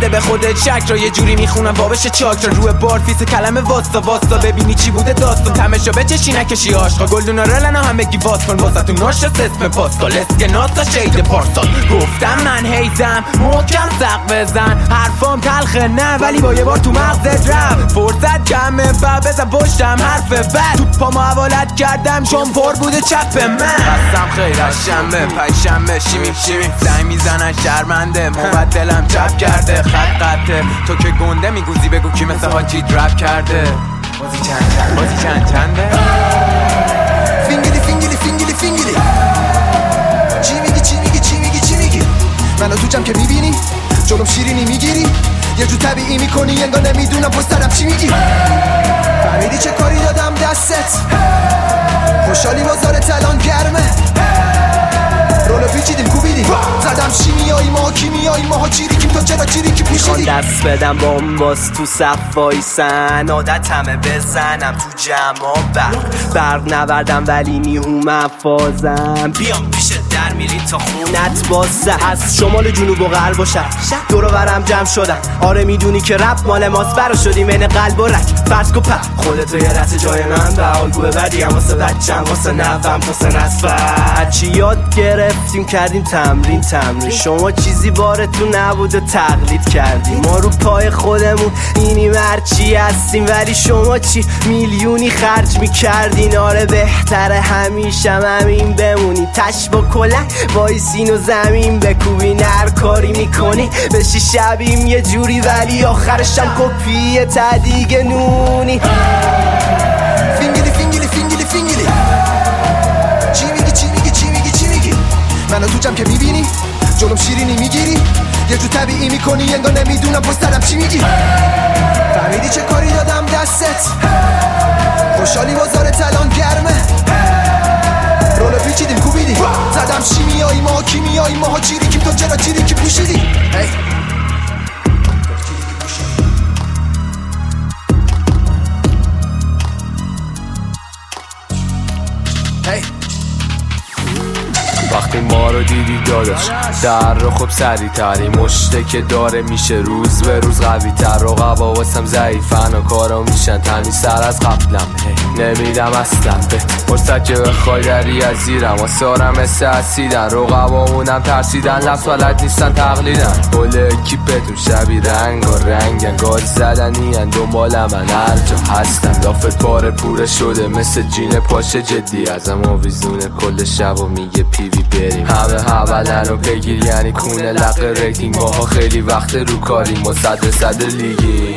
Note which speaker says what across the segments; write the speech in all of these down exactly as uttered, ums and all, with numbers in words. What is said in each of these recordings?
Speaker 1: کرده به خودت شک را، یه جوری میخونم بابش چاک را روی بار فیس کلمه واستا واستا ببینی چی بوده داستان تمشا بچشی نکشی عاشقا گلدونا رلنا هم بگی واس کن واسه تو ناش اسم پاسکال اسکناسا شید پارسال گفتم من هیزم محکم سق بزن حرفام تلخه نه ولی با یه بار تو مغزت رفت فرصت کمه و بزن پشتم حرف بد تو پا حوالت کردم چون پر بوده چپ من بستم خیر از شنبه پنجشنبه شیمیم شیمیم زنگ میزنن شرمنده موقت دلم چپ کرده خط قطه تو که گنده میگوزی بگو کی مثل حاجی درپ کرده بازی چند چند بازی چند چنده
Speaker 2: فینگلی فینگلی فینگلی فینگلی چی میگی چی میگی چی میگی چی میگی منو تو جمع که میبینی جلوم شیرینی میگیری یه جو طبیعی میکنی انگار نمیدونم پشت سرم چی میگی فهمیدی چه کاری دادم دستت خوشحالی بازارت الان گرمه رولو پیچیدیم کوبیدیم زدم شیمیایی ما کیمیایی ماها چیریکیم تو چرا چیریکی پوشیدی
Speaker 3: دست بدم بامباز تو صف وایسن عادت همه بزنم تو جمع برق برق نوردم ولی نیهوم فازم بیام پیشت در میری تا خونت بازه از شمال جنوب و غرب و شرق دور و برم جمع شدم آره میدونی که رپ مال ماست برا شدیم این قلب و رک فرض کن پر خودتو یه رسه جای من به حال گوه بدیم واسه بچم واسه نوم واسه نصفت چی یاد گرفتیم کردیم تمرین تمرین شما چیزی بارتون نبود و تقلید کردیم ما رو پای خودمون اینیم هرچی هستیم ولی شما چی میلیونی خرج میکردین آره بهتره همیشه همین بمونی تش با کلک وایسین و زمین بکوبین هر کاری میکنی بشی شبیم یه جوری ولی آخرشم کپیه تا دیگه نونی
Speaker 2: فینگلی فینگلی فینگلی فینگلی چی میگی چی میگی چی میگی چی میگی منو تو جمع که میبینی جلوم شیرینی میگیری یه جو طبیعی میکنی انگار نمیدونم پشت سرم چی میگی فهمیدی چه کاری دادم دستت خوشحالی بازارت الان گرمه رولو پیچیدیم کوبیدیم زدم شیمیایی ما کیمیایی ماها چیریکیم تو چرا چیریکی پوشیدی hey. hey.
Speaker 4: وقتی ما رو دیدی داداش در رو خب سریع تری مشته که داره میشه روز به روز قوی تر رقبا واسم ضعیفن و کارا میشن تنی سر از قبلم نمیدم اصلا به فرصت که بخوای دری از زیرم و سارم مثل اسیدن رقبامونم ترسیدن لفظ ولد نیستن تقلیدن کل اکیپتون شبیه رنگ و رنگن گاز زدنی هن دنبال من هر جا هستن لافت باره پوره شده مثل جین پاشه جدی ازم آویزونه کل شب و میگه پیوی بریم همه حولن و بگیر یعنی کونه لق ریتینگ باها خیلی وقت رو کاریم و صد صد لیگی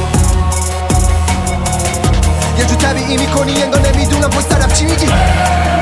Speaker 2: یه جو طبیعی میکنی انگار نمیدونم پشت سرم چی میگی